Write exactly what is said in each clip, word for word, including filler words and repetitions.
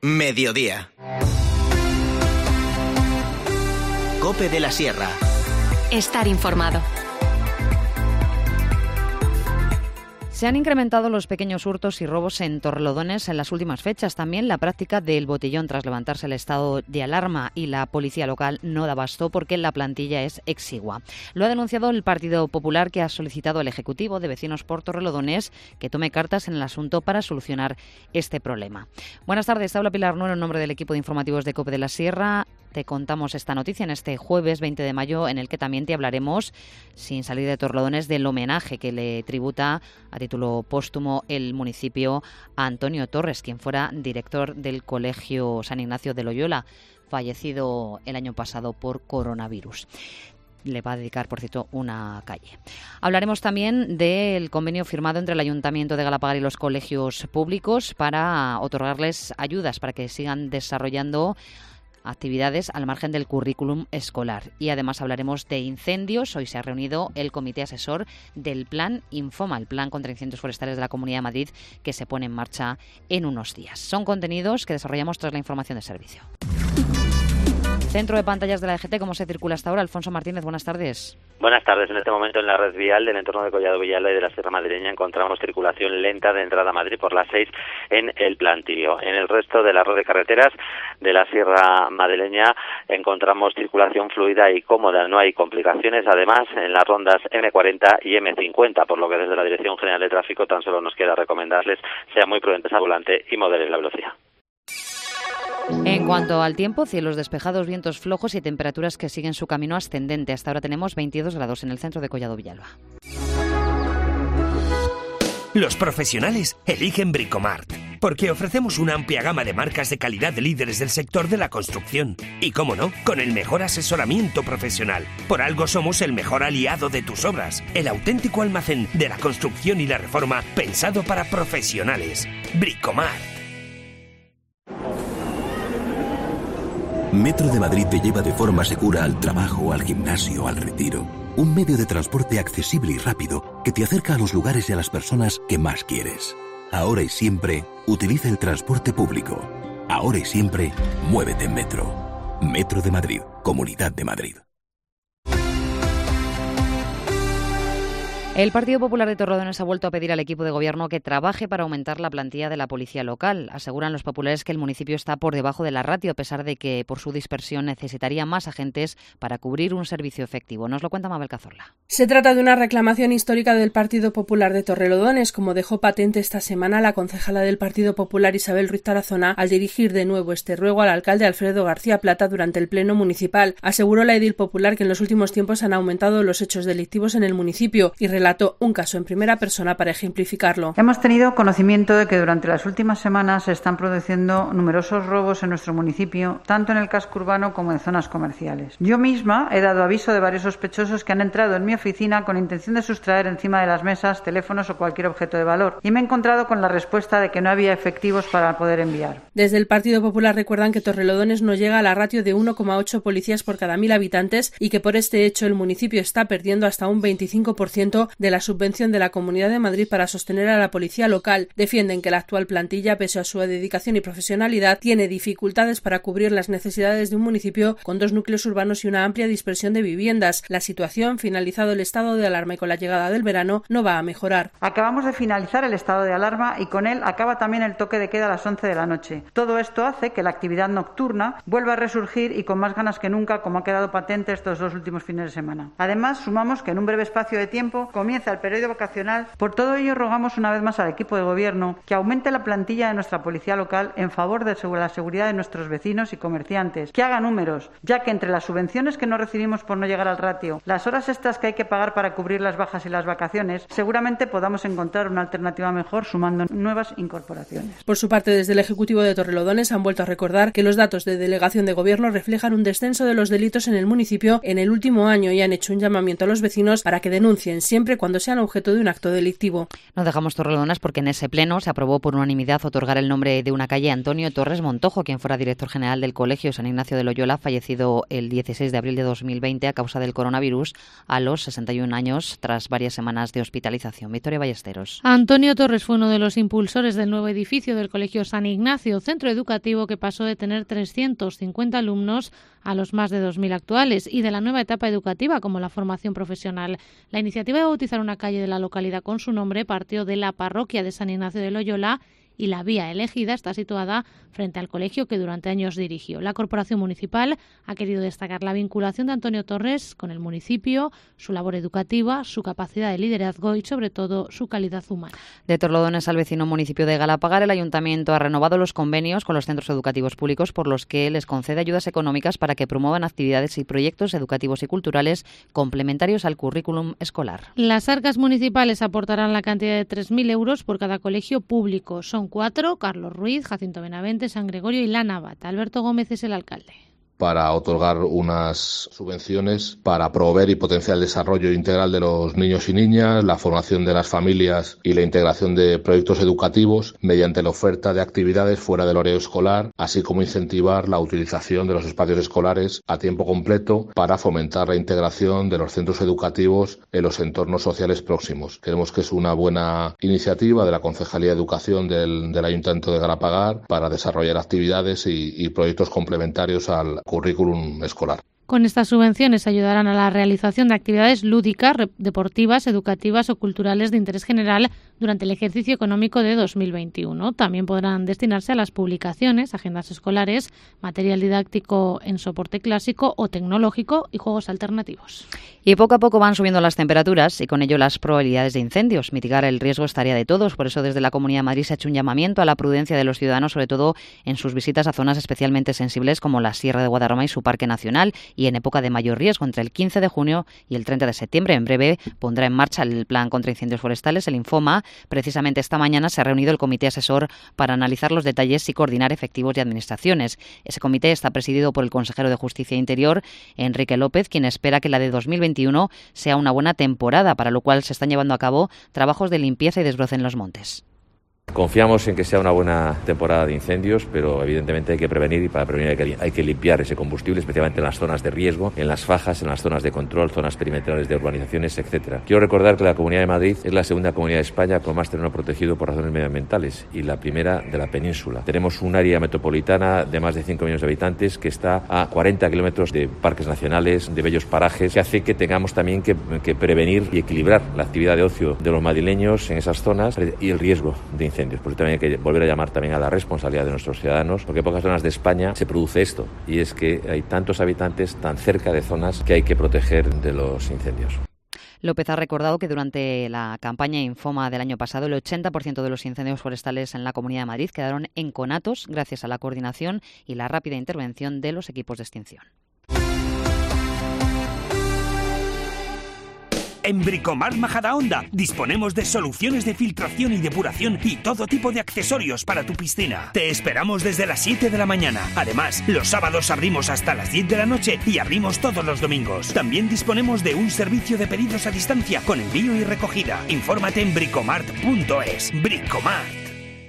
Mediodía. COPE de la Sierra. Estar informado. Se han incrementado los pequeños hurtos y robos en Torrelodones en las últimas fechas. También la práctica del botellón tras levantarse el estado de alarma y la policía local no da abasto porque la plantilla es exigua. Lo ha denunciado el Partido Popular, que ha solicitado al Ejecutivo de Vecinos por Torrelodones que tome cartas en el asunto para solucionar este problema. Buenas tardes, habla Pilar Nuero en nombre del equipo de informativos de COPE de la Sierra. Te contamos esta noticia en este jueves veinte de mayo, en el que también te hablaremos, sin salir de Torrelodones, del homenaje que le tributa a título póstumo el municipio a Antonio Torres, quien fuera director del Colegio San Ignacio de Loyola, fallecido el año pasado por coronavirus. Le va a dedicar, por cierto, una calle. Hablaremos también del convenio firmado entre el Ayuntamiento de Galapagar y los colegios públicos para otorgarles ayudas para que sigan desarrollando actividades al margen del currículum escolar. Y además hablaremos de incendios. Hoy se ha reunido el comité asesor del Plan Infoma, el Plan contra Incendios Forestales de la Comunidad de Madrid, que se pone en marcha en unos días. Son contenidos que desarrollamos tras la información de servicio. Centro de pantallas de la E G T, ¿cómo se circula hasta ahora? Alfonso Martínez, buenas tardes. Buenas tardes. En este momento en la red vial del entorno de Collado Villalba y de la Sierra Madrileña encontramos circulación lenta de entrada a Madrid por las seis en el Plantío. En el resto de la red de carreteras de la Sierra Madrileña encontramos circulación fluida y cómoda, no hay complicaciones. Además, en las rondas eme cuarenta y eme cincuenta, por lo que desde la Dirección General de Tráfico tan solo nos queda recomendarles sean muy prudentes al volante y moderen la velocidad. En cuanto al tiempo, cielos despejados, vientos flojos y temperaturas que siguen su camino ascendente. Hasta ahora tenemos veintidós grados en el centro de Collado Villalba. Los profesionales eligen Bricomart, porque ofrecemos una amplia gama de marcas de calidad de líderes del sector de la construcción. Y cómo no, con el mejor asesoramiento profesional. Por algo somos el mejor aliado de tus obras. El auténtico almacén de la construcción y la reforma pensado para profesionales. Bricomart. Metro de Madrid te lleva de forma segura al trabajo, al gimnasio, al retiro. Un medio de transporte accesible y rápido que te acerca a los lugares y a las personas que más quieres. Ahora y siempre, utiliza el transporte público. Ahora y siempre, muévete en Metro. Metro de Madrid, Comunidad de Madrid. El Partido Popular de Torrelodones ha vuelto a pedir al equipo de gobierno que trabaje para aumentar la plantilla de la policía local. Aseguran los populares que el municipio está por debajo de la ratio, a pesar de que por su dispersión necesitaría más agentes para cubrir un servicio efectivo. Nos lo cuenta Mabel Cazorla. Se trata de una reclamación histórica del Partido Popular de Torrelodones, como dejó patente esta semana la concejala del Partido Popular Isabel Ruiz Tarazona al dirigir de nuevo este ruego al alcalde Alfredo García Plata durante el pleno municipal. Aseguró la edil popular que en los últimos tiempos han aumentado los hechos delictivos en el municipio y relató un caso en primera persona para ejemplificarlo. Hemos tenido conocimiento de que durante las últimas semanas se están produciendo numerosos robos en nuestro municipio, tanto en el casco urbano como en zonas comerciales. Yo misma he dado aviso de varios sospechosos que han entrado en mi oficina con intención de sustraer encima de las mesas teléfonos o cualquier objeto de valor, y me he encontrado con la respuesta de que no había efectivos para poder enviar. Desde el Partido Popular recuerdan que Torrelodones no llega a la ratio de uno coma ocho policías por cada mil habitantes y que por este hecho el municipio está perdiendo hasta un veinticinco por ciento de la subvención de la Comunidad de Madrid para sostener a la policía local. Defienden que la actual plantilla, pese a su dedicación y profesionalidad, tiene dificultades para cubrir las necesidades de un municipio con dos núcleos urbanos y una amplia dispersión de viviendas. La situación, finalizado el estado de alarma y con la llegada del verano, no va a mejorar. Acabamos de finalizar el estado de alarma y con él acaba también el toque de queda a las once de la noche. Todo esto hace que la actividad nocturna vuelva a resurgir y con más ganas que nunca, como ha quedado patente estos dos últimos fines de semana. Además, sumamos que en un breve espacio de tiempo comienza el periodo vacacional. Por todo ello, rogamos una vez más al equipo de gobierno que aumente la plantilla de nuestra policía local en favor de la seguridad de nuestros vecinos y comerciantes, que haga números, ya que entre las subvenciones que no recibimos por no llegar al ratio, las horas extras que hay que pagar para cubrir las bajas y las vacaciones, seguramente podamos encontrar una alternativa mejor sumando nuevas incorporaciones. Por su parte, desde el Ejecutivo de Torrelodones han vuelto a recordar que los datos de delegación de gobierno reflejan un descenso de los delitos en el municipio en el último año y han hecho un llamamiento a los vecinos para que denuncien siempre siempre cuando sean objeto de un acto delictivo. No dejamos Torrelodones porque en ese pleno se aprobó por unanimidad otorgar el nombre de una calle a Antonio Torres Montojo, quien fuera director general del Colegio San Ignacio de Loyola, fallecido el dieciséis de abril de dos mil veinte a causa del coronavirus a los sesenta y un años tras varias semanas de hospitalización. Victoria Ballesteros. Antonio Torres fue uno de los impulsores del nuevo edificio del Colegio San Ignacio, centro educativo que pasó de tener trescientos cincuenta alumnos a los más de dos mil actuales, y de la nueva etapa educativa como la formación profesional. La iniciativa de bautizar una calle de la localidad con su nombre partió de la parroquia de San Ignacio de Loyola, y la vía elegida está situada frente al colegio que durante años dirigió. La Corporación Municipal ha querido destacar la vinculación de Antonio Torres con el municipio, su labor educativa, su capacidad de liderazgo y, sobre todo, su calidad humana. De Torrelodones al vecino municipio de Galapagar, el Ayuntamiento ha renovado los convenios con los centros educativos públicos por los que les concede ayudas económicas para que promuevan actividades y proyectos educativos y culturales complementarios al currículum escolar. Las arcas municipales aportarán la cantidad de tres mil euros por cada colegio público. Son cuatro: Carlos Ruiz, Jacinto Benavente, San Gregorio y La Navata. Alberto Gómez es el alcalde. Para otorgar unas subvenciones para promover y potenciar el desarrollo integral de los niños y niñas, la formación de las familias y la integración de proyectos educativos mediante la oferta de actividades fuera del horario escolar, así como incentivar la utilización de los espacios escolares a tiempo completo para fomentar la integración de los centros educativos en los entornos sociales próximos. Creemos que es una buena iniciativa de la Concejalía de Educación del, del Ayuntamiento de Galapagar para desarrollar actividades y, y proyectos complementarios al currículum escolar. Con estas subvenciones ayudarán a la realización de actividades lúdicas, deportivas, educativas o culturales de interés general durante el ejercicio económico de dos mil veintiuno. También podrán destinarse a las publicaciones, agendas escolares, material didáctico en soporte clásico o tecnológico y juegos alternativos. Y poco a poco van subiendo las temperaturas y con ello las probabilidades de incendios. Mitigar el riesgo es tarea de todos. Por eso desde la Comunidad de Madrid se ha hecho un llamamiento a la prudencia de los ciudadanos, sobre todo en sus visitas a zonas especialmente sensibles como la Sierra de Guadarrama y su Parque Nacional, y en época de mayor riesgo entre el quince de junio y el treinta de septiembre. En breve pondrá en marcha el Plan contra Incendios Forestales, el Infoma. Precisamente esta mañana se ha reunido el Comité Asesor para analizar los detalles y coordinar efectivos y administraciones. Ese comité está presidido por el consejero de Justicia e Interior, Enrique López, quien espera que la de dos mil veintiuno sea una buena temporada, para lo cual se están llevando a cabo trabajos de limpieza y desbroce en los montes. Confiamos en que sea una buena temporada de incendios, pero evidentemente hay que prevenir, y para prevenir hay que, hay que limpiar ese combustible, especialmente en las zonas de riesgo, en las fajas, en las zonas de control, zonas perimetrales de urbanizaciones, etcétera. Quiero recordar que la Comunidad de Madrid es la segunda comunidad de España con más terreno protegido por razones medioambientales y la primera de la península. Tenemos un área metropolitana de más de cinco millones de habitantes que está a cuarenta kilómetros de parques nacionales, de bellos parajes, que hace que tengamos también que, que prevenir y equilibrar la actividad de ocio de los madrileños en esas zonas y el riesgo de incendios. Por eso también hay que volver a llamar también a la responsabilidad de nuestros ciudadanos, porque en pocas zonas de España se produce esto, y es que hay tantos habitantes tan cerca de zonas que hay que proteger de los incendios. López ha recordado que durante la campaña Infoma del año pasado el ochenta por ciento de los incendios forestales en la Comunidad de Madrid quedaron en conatos gracias a la coordinación y la rápida intervención de los equipos de extinción. En Bricomart Majadahonda disponemos de soluciones de filtración y depuración y todo tipo de accesorios para tu piscina. Te esperamos desde las siete de la mañana. Además, los sábados abrimos hasta las diez de la noche y abrimos todos los domingos. También disponemos de un servicio de pedidos a distancia con envío y recogida. Infórmate en bricomart punto es. Bricomart.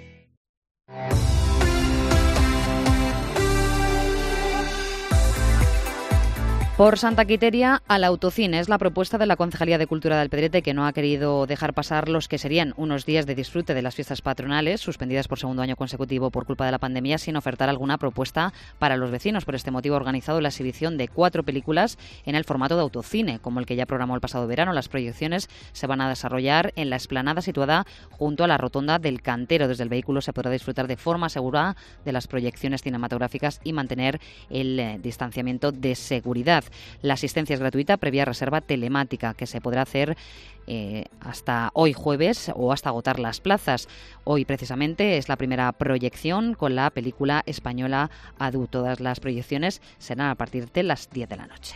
Por Santa Quiteria al autocine es la propuesta de la Concejalía de Cultura de Alpedrete, que no ha querido dejar pasar los que serían unos días de disfrute de las fiestas patronales, suspendidas por segundo año consecutivo por culpa de la pandemia, sin ofertar alguna propuesta para los vecinos. Por este motivo ha organizado la exhibición de cuatro películas en el formato de autocine, como el que ya programó el pasado verano. Las proyecciones se van a desarrollar en la explanada situada junto a la rotonda del Cantero. Desde el vehículo se podrá disfrutar de forma segura de las proyecciones cinematográficas y mantener el eh, distanciamiento de seguridad. La asistencia es gratuita previa reserva telemática, que se podrá hacer eh, hasta hoy jueves o hasta agotar las plazas. Hoy precisamente es la primera proyección con la película española Adu. Todas las proyecciones serán a partir de las diez de la noche.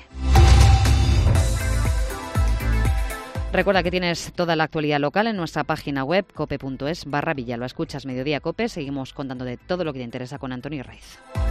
Recuerda que tienes toda la actualidad local en nuestra página web cope punto es barra Villalba. Escuchas Mediodía Cope. Seguimos contando de todo lo que te interesa con Antonio Raiz.